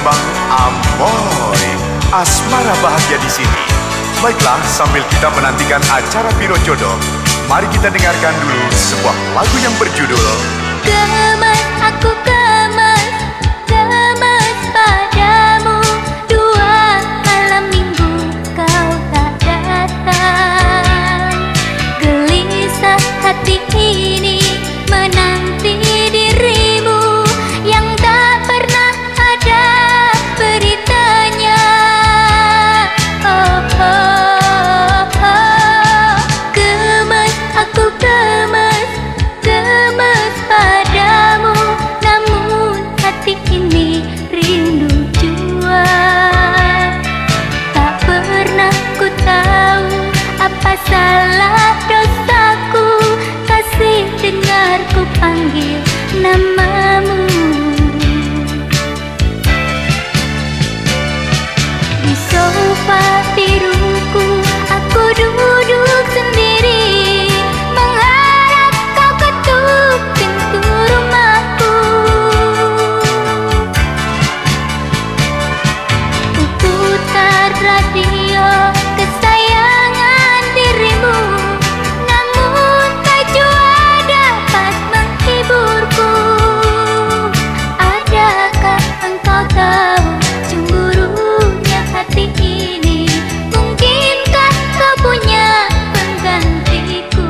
tembang Amoy, asmara bahagia di sini. Baiklah, sambil kita menantikan acara Biro Jodoh, mari kita dengarkan dulu sebuah lagu yang berjudul Gemes, aku gemes, gemes padamu. Dua malam minggu kau tak datang. Gelisah hati ini menanti dirimu yang tak pernah ada beritanya. Oh, oh, oh. Gemes, aku gemes, gemes padamu. Namun hati ini rindu jua. Tak pernah ku tahu apa salah dosaku. Kasih, dengar ku panggil namamu. Di sofa biruku aku duduk sendiri, mengharap kau ketuk pintu rumahku. Ku putar radio kesayangan dirimu, namun tak jua dapat menghiburku. Adakah engkau tahu cemburunya hati ini? Mungkinkah kau punya penggantiku?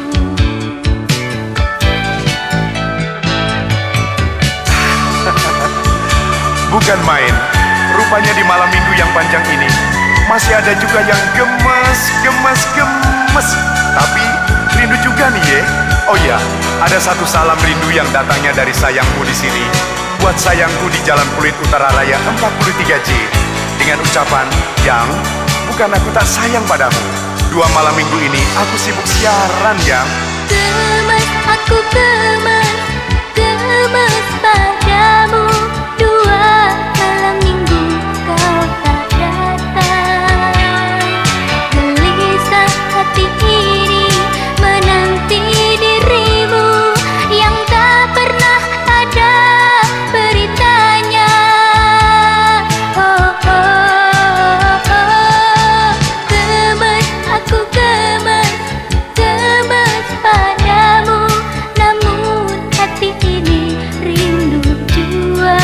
Bukan main. Rupanya di malam minggu yang panjang ini masih ada juga yang gemes, gemes, gemes. Tapi rindu juga nih ye. Oh ya, ada satu salam rindu yang datangnya dari sayangmu di sini. Buat sayangku di Jalan Pluit Utara Raya 43J. Dengan ucapan, yang bukan aku tak sayang padamu. 2 malam minggu ini aku sibuk siaran, yang. Gemes, aku gemes, gemes padamu. 2 malam minggu kau tak datang. Gelisah hati ini menanti dirimu yang tak pernah ada beritanya. Oh, oh, oh. Gemes, aku gemes, gemes padamu. Namun hati ini rindu jua.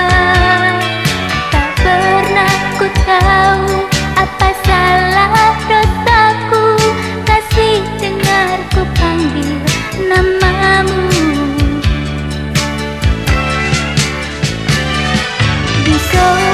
Tak pernah ku tahu apa salah dosaku. Kasih, dengar ku panggil namamu. Di